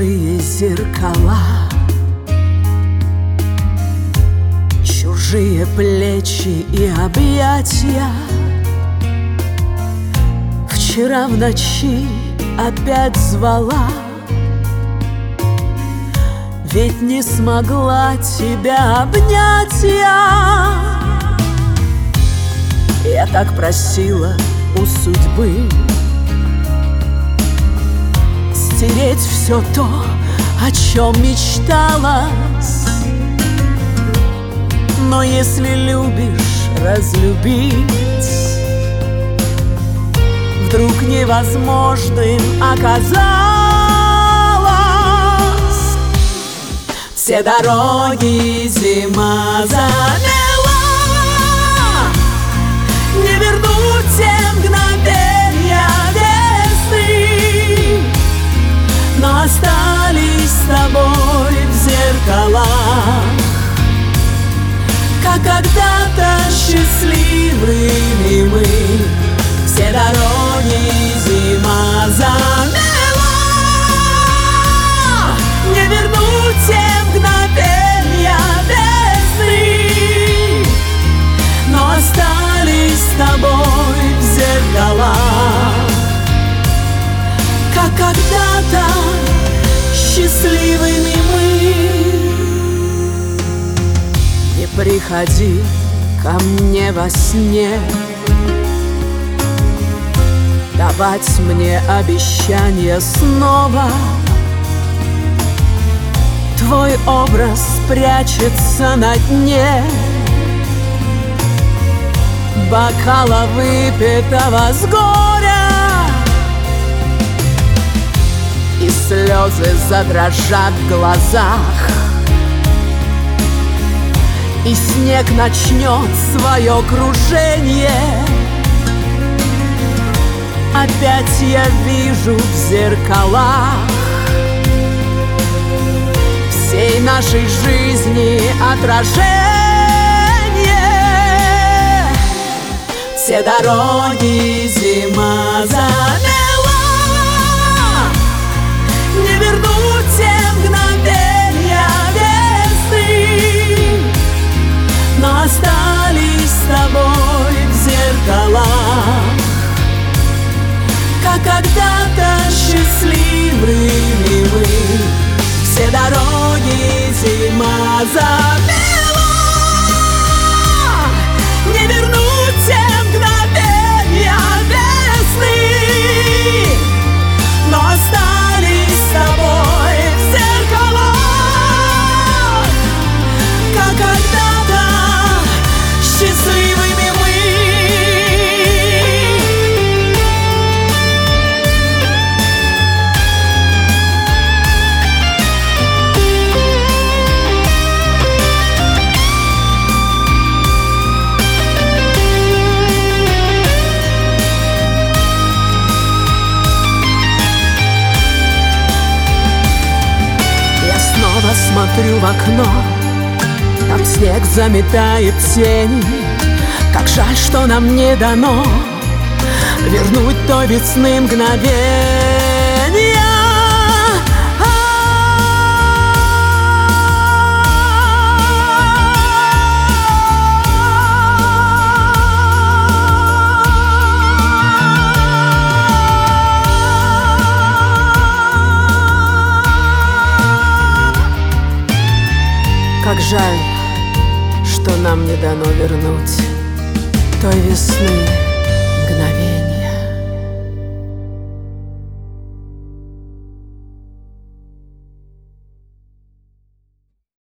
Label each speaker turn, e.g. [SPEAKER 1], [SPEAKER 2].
[SPEAKER 1] чужие зеркала, чужие плечи и объятия. Вчера в ночи опять звала, ведь не смогла тебя обнять я. Я так просила у судьбы стереть все то, о чем мечталось. Но если любишь, разлюбить вдруг невозможным оказалось. Все дороги зима замела, не вернуть те мгновенья весны, но остались с тобой в зеркалах, как когда-то счастливыми мы. Все дороги зима замела, не вернуть те мгновенья весны, но остались с тобой в зеркалах, как когда-то счастливыми мы. Не приходи ко мне во сне давать мне обещания снова. Твой образ прячется на дне бокала, выпитого с горя, и слезы задрожат в глазах, и снег начнет свое кружение. Опять я вижу в зеркалах всей нашей жизни отражение. Все дороги зима замела, не вернуть те мгновенья весны, но остались с тобой в зеркалах, как когда-то счастливыми мы. Все дороги зима замела, не вернуть те мгновенья весны, но остались с тобой в зеркалах, как когда-то счастливыми мы. Смотрю в окно, там снег заметает тени. Как жаль, что нам не дано вернуть до весны мгновения. Как жаль, что нам не дано вернуть той весны.